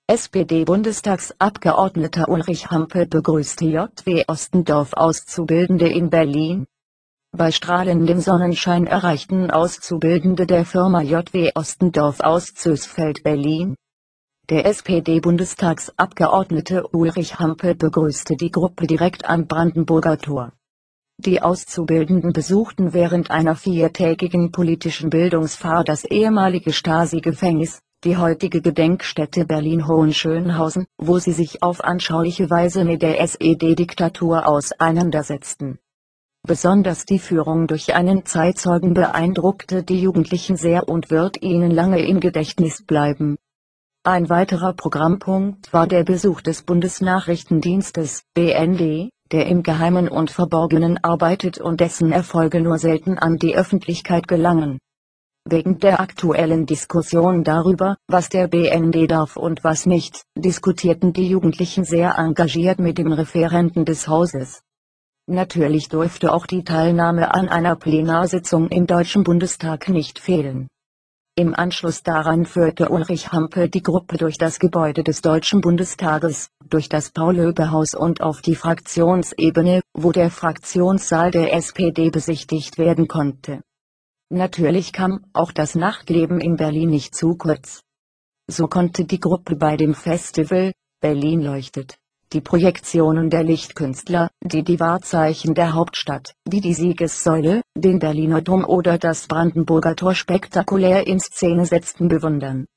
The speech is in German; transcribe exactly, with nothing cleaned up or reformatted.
S P D-Bundestagsabgeordneter Ulrich Hampel begrüßte J W Ostendorf Auszubildende in Berlin. Bei strahlendem Sonnenschein erreichten Auszubildende der Firma J W Ostendorf aus Zösfeld Berlin. Der S P D-Bundestagsabgeordnete Ulrich Hampel begrüßte die Gruppe direkt am Brandenburger Tor. Die Auszubildenden besuchten während einer viertägigen politischen Bildungsfahrt das ehemalige Stasi-Gefängnis, die heutige Gedenkstätte Berlin-Hohenschönhausen, wo sie sich auf anschauliche Weise mit der S E D-Diktatur auseinandersetzten. Besonders die Führung durch einen Zeitzeugen beeindruckte die Jugendlichen sehr und wird ihnen lange im Gedächtnis bleiben. Ein weiterer Programmpunkt war der Besuch des Bundesnachrichtendienstes, B N D, der im Geheimen und Verborgenen arbeitet und dessen Erfolge nur selten an die Öffentlichkeit gelangen. Wegen der aktuellen Diskussion darüber, was der B N D darf und was nicht, diskutierten die Jugendlichen sehr engagiert mit dem Referenten des Hauses. Natürlich durfte auch die Teilnahme an einer Plenarsitzung im Deutschen Bundestag nicht fehlen. Im Anschluss daran führte Ulrich Hampel die Gruppe durch das Gebäude des Deutschen Bundestages, durch das Paul-Löbe-Haus und auf die Fraktionsebene, wo der Fraktionssaal der S P D besichtigt werden konnte. Natürlich kam auch das Nachtleben in Berlin nicht zu kurz. So konnte die Gruppe bei dem Festival Berlin leuchtet, die Projektionen der Lichtkünstler, die die Wahrzeichen der Hauptstadt, wie die Siegessäule, den Berliner Dom oder das Brandenburger Tor spektakulär in Szene setzten bewundern.